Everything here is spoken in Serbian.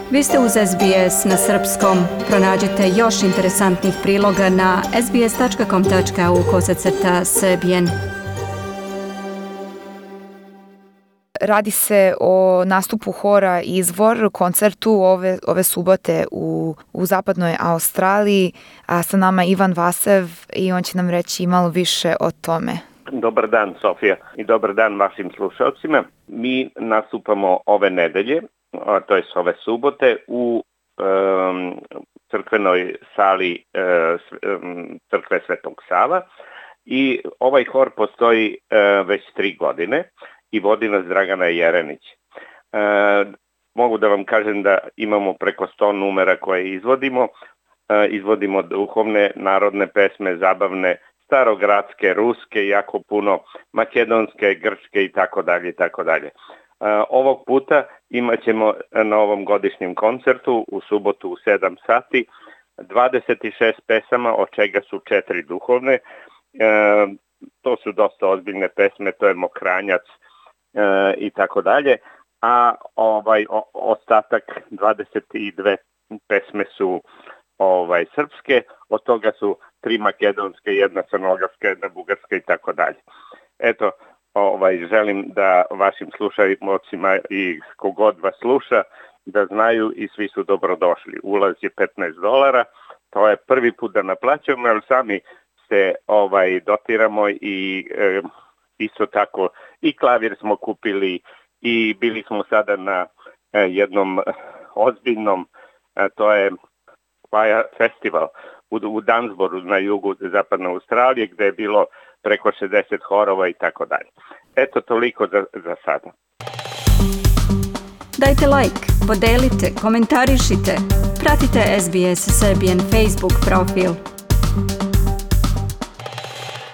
Vi ste uz SBS na srpskom. Pronađite još interesantnih priloga na sbs.com.au/serbian. Radi se o nastupu hora Izvor, koncertu ove subote u zapadnoj Australiji. A sa nama Ivan Vasev i on će nam reći malo više o tome. Dobar dan, Sofija, i dobar dan vašim slušalcima. Mi nastupamo ove nedelje, to je ove subote, u crkvenoj sali crkve Svetog Sava i ovaj hor postoji već 3 godine i vodi nas Dragana Jerenić. Mogu da vam kažem da imamo preko 100 numera koje izvodimo. Izvodimo duhovne, narodne pesme, zabavne, starogradske, ruske, jako puno, makedonske, grčke i tako dalje. Ovog puta imat ćemo na ovom godišnjem koncertu u subotu u 7 sati 26 pesama, od čega su 4 duhovne. To su dosta ozbiljne pesme, to je Mokranjac i tako dalje, a ostatak 22 pesme su srpske, od toga su 3 makedonske, 1 crnogorska, 1 bugarska i tako dalje. Eto, želim da vašim slušaocima i kogod vas sluša da znaju i svi su dobrodošli. Ulaz je $15, to je prvi put da naplaćamo, ali sami se dotiramo i isto tako i klavir smo kupili i bili smo sada na jednom ozbiljnom, to je festival u Dunsboroughu na jugu zapadne Australije gde je bilo preko 60 horova i tako dalje. Eto, toliko za sada. Dajte like, podelite, komentarišite. Pratite SBS Serbian Facebook profil.